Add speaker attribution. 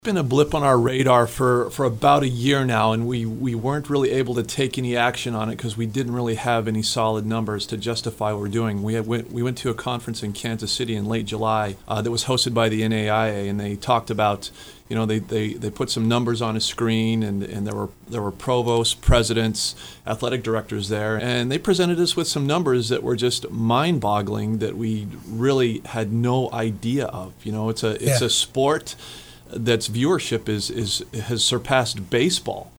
Speaker 1: Been a blip on our radar for about a year now, and we weren't really able to take any action on it because we didn't really have any solid numbers to justify what we're doing. We went to a conference in Kansas City in late July that was hosted by the NAIA, and they talked about, they put some numbers on a screen, and there were provosts, presidents, athletic directors there, and they presented us with some numbers that were just mind-boggling that we really had no idea of. It's a sport that's viewership has surpassed baseball.